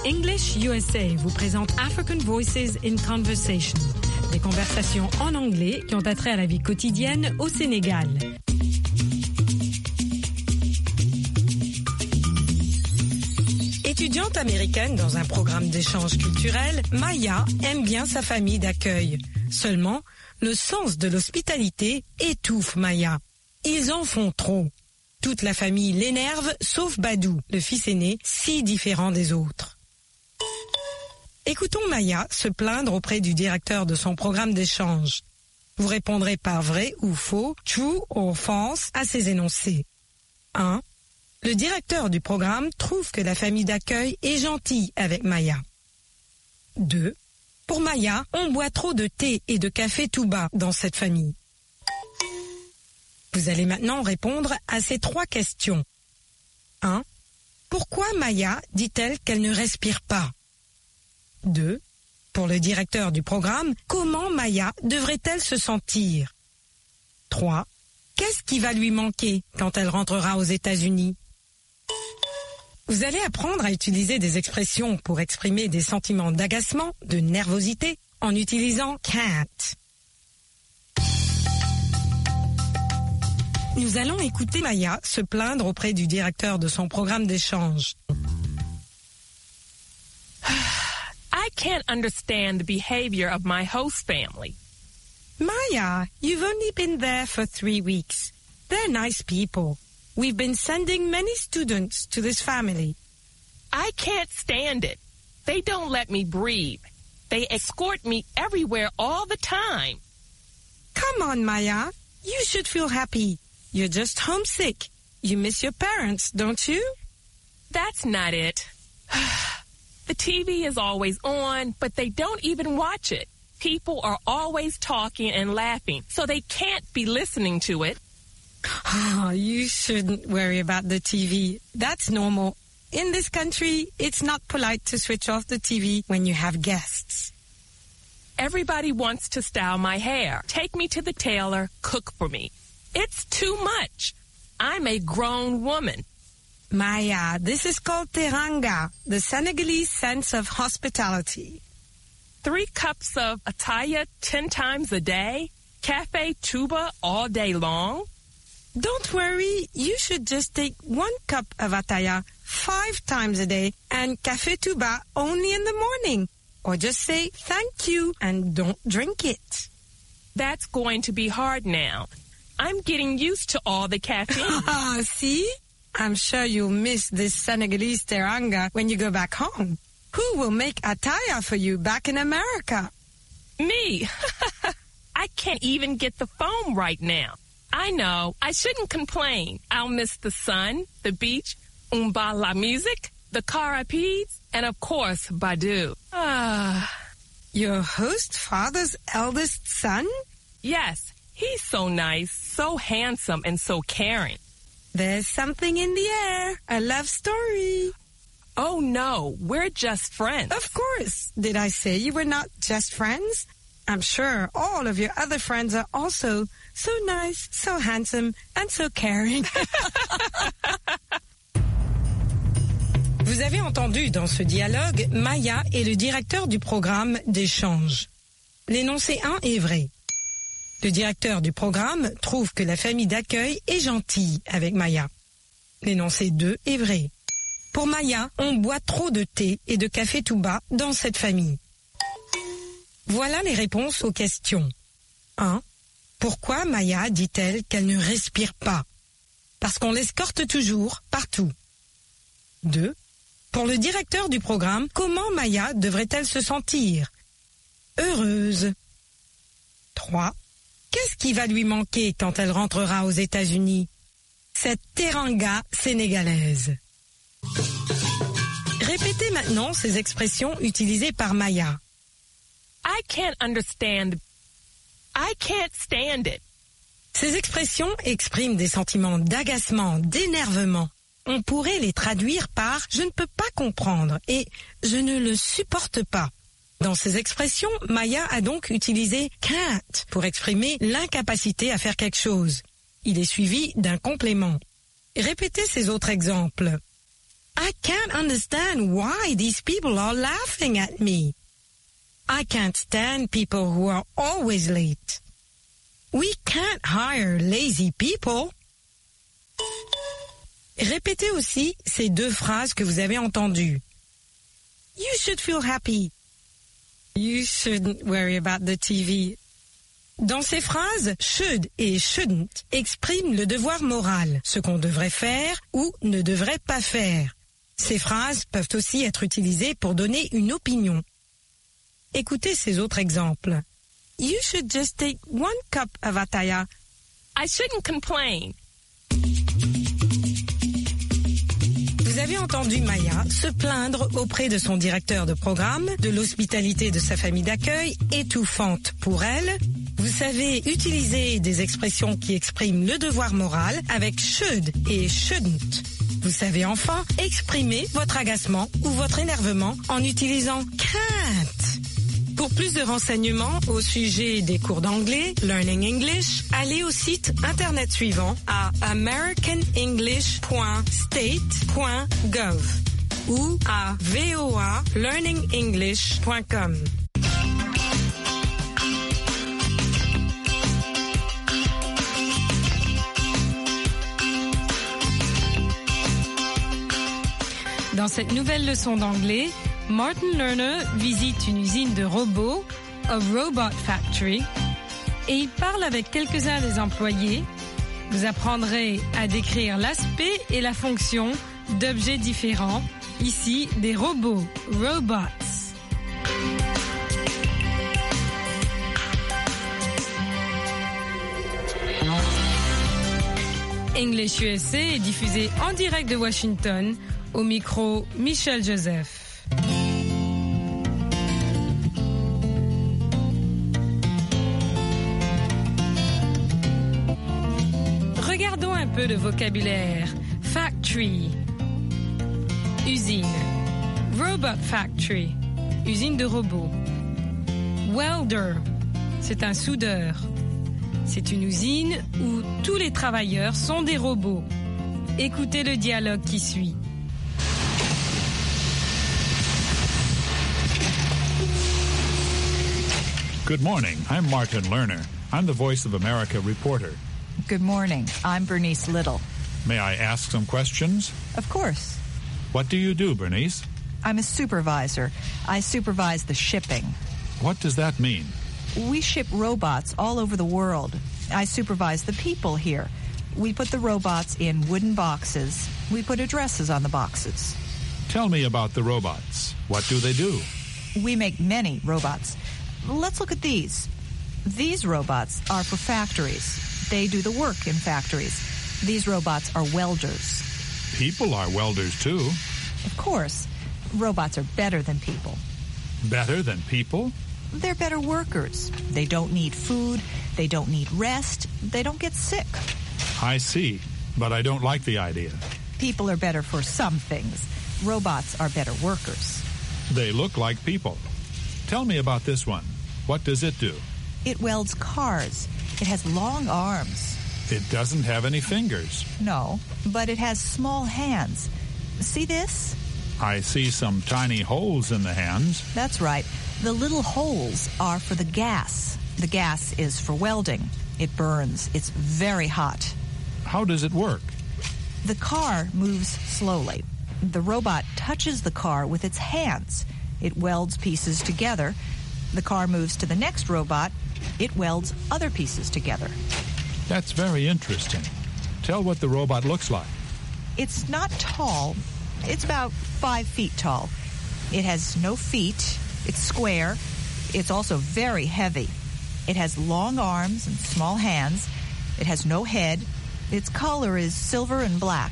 English USA vous présente African Voices in Conversation, des conversations en anglais qui ont attrait à la vie quotidienne au Sénégal. Étudiante américaine dans un programme d'échange culturel, Maya aime bien sa famille d'accueil. Seulement, le sens de l'hospitalité étouffe Maya. Ils en font trop. Toute la famille l'énerve, sauf Badou, le fils aîné, si différent des autres. Écoutons Maya se plaindre auprès du directeur de son programme d'échange. Vous répondrez par vrai ou faux, true or false, à ces énoncés. 1. Le directeur du programme trouve que la famille d'accueil est gentille avec Maya. 2. Pour Maya, on boit trop de thé et de café tout bas dans cette famille. Vous allez maintenant répondre à ces 3 questions. 1. Pourquoi Maya dit-elle qu'elle ne respire pas? 2. Pour le directeur du programme, comment Maya devrait-elle se sentir? 3. Qu'est-ce qui va lui manquer quand elle rentrera aux États-Unis? Vous allez apprendre à utiliser des expressions pour exprimer des sentiments d'agacement, de nervosité, en utilisant can't. Nous allons écouter Maya se plaindre auprès du directeur de son programme d'échange. I can't understand the behavior of my host family. Maya, you've only been there for 3 weeks. They're nice people. We've been sending many students to this family. I can't stand it. They don't let me breathe. They escort me everywhere all the time. Come on, Maya. You should feel happy. You're just homesick. You miss your parents, don't you? That's not it. The TV is always on, but they don't even watch it. People are always talking and laughing, so they can't be listening to it. Oh, you shouldn't worry about the TV. That's normal. In this country, it's not polite to switch off the TV when you have guests. Everybody wants to style my hair, take me to the tailor, cook for me. It's too much. I'm a grown woman. Maya, this is called teranga, the Senegalese sense of hospitality. 3 cups of ataya 10 times a day? Cafe tuba all day long? Don't worry, you should just take 1 cup of ataya 5 times a day and café tuba only in the morning. Or just say thank you and don't drink it. That's going to be hard now. I'm getting used to all the caffeine. See? I'm sure you'll miss this Senegalese teranga when you go back home. Who will make ataya for you back in America? Me. I can't even get the foam right now. I know. I shouldn't complain. I'll miss the sun, the beach, la music, the carapides, and of course, Badou. Your host father's eldest son? Yes. He's so nice, so handsome, and so caring. There's something in the air. A love story. Oh, no. We're just friends. Of course. Did I say you were not just friends? I'm sure all of your other friends are also so nice, so handsome, and so caring. Vous avez entendu dans ce dialogue Maya et le directeur du programme d'échange. L'énoncé 1 est vrai. Le directeur du programme trouve que la famille d'accueil est gentille avec Maya. L'énoncé 2 est vrai. Pour Maya, on boit trop de thé et de café tout bas dans cette famille. Voilà les réponses aux questions. 1. Pourquoi Maya dit-elle qu'elle ne respire pas? Parce qu'on l'escorte toujours, partout. 2. Pour le directeur du programme, comment Maya devrait-elle se sentir? Heureuse. 3. Qu'est-ce qui va lui manquer quand elle rentrera aux États-Unis? Cette teranga sénégalaise. Répétez maintenant ces expressions utilisées par Maya. I can't understand. I can't stand it. Ces expressions expriment des sentiments d'agacement, d'énervement. On pourrait les traduire par « je ne peux pas comprendre » et « je ne le supporte pas ». Dans ces expressions, Maya a donc utilisé « can't » pour exprimer l'incapacité à faire quelque chose. Il est suivi d'un complément. Répétez ces autres exemples. I can't understand why these people are laughing at me. I can't stand people who are always late. We can't hire lazy people. Répétez aussi ces deux phrases que vous avez entendues. You should feel happy. You shouldn't worry about the TV. Dans ces phrases, should et shouldn't expriment le devoir moral, ce qu'on devrait faire ou ne devrait pas faire. Ces phrases peuvent aussi être utilisées pour donner une opinion. Écoutez ces autres exemples. You should just take 1 cup of ataya. I shouldn't complain. Vous avez entendu Maya se plaindre auprès de son directeur de programme de l'hospitalité de sa famille d'accueil, étouffante pour elle. Vous savez utiliser des expressions qui expriment le devoir moral avec should et shouldn't. Vous savez enfin exprimer votre agacement ou votre énervement en utilisant can't. Pour plus de renseignements au sujet des cours d'anglais, Learning English, allez au site internet suivant à americanenglish.state.gov ou à voalearningenglish.com. Dans cette nouvelle leçon d'anglais, Martin Lerner visite une usine de robots, a robot factory, et il parle avec quelques-uns des employés. Vous apprendrez à décrire l'aspect et la fonction d'objets différents, ici des robots, robots. English USA est diffusé en direct de Washington, au micro Michel Joseph. Regardons un peu le vocabulaire. Factory, usine. Robot factory, usine de robots. Welder, c'est un soudeur. C'est une usine où tous les travailleurs sont des robots. Écoutez le dialogue qui suit. Good morning. I'm Martin Lerner. I'm the Voice of America reporter. Good morning. I'm Bernice Little. May I ask some questions? Of course. What do you do, Bernice? I'm a supervisor. I supervise the shipping. What does that mean? We ship robots all over the world. I supervise the people here. We put the robots in wooden boxes. We put addresses on the boxes. Tell me about the robots. What do they do? We make many robots. Let's look at these. These robots are for factories. They do the work in factories. These robots are welders. People are welders, too. Of course. Robots are better than people. Better than people? They're better workers. They don't need food. They don't need rest. They don't get sick. I see, but I don't like the idea. People are better for some things. Robots are better workers. They look like people. Tell me about this one. What does it do? It welds cars. It has long arms. It doesn't have any fingers. No, but it has small hands. See this? I see some tiny holes in the hands. That's right. The little holes are for the gas. The gas is for welding. It burns. It's very hot. How does it work? The car moves slowly. The robot touches the car with its hands. It welds pieces together. The car moves to the next robot. It welds other pieces together. That's very interesting. Tell what the robot looks like. It's not tall. It's about 5 feet tall. It has no feet. It's square. It's also very heavy. It has long arms and small hands. It has no head. Its color is silver and black.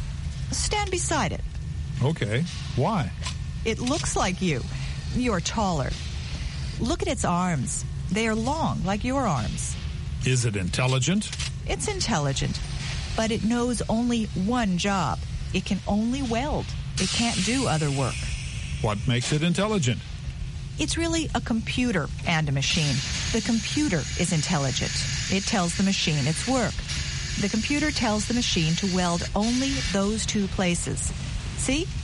Stand beside it. Okay. Why? It looks like you. You're taller. Look at its arms. They are long, like your arms. Is it intelligent? It's intelligent, but it knows only one job. It can only weld. It can't do other work. What makes it intelligent? It's really a computer and a machine. The computer is intelligent. It tells the machine its work. The computer tells the machine to weld only those 2 places. See?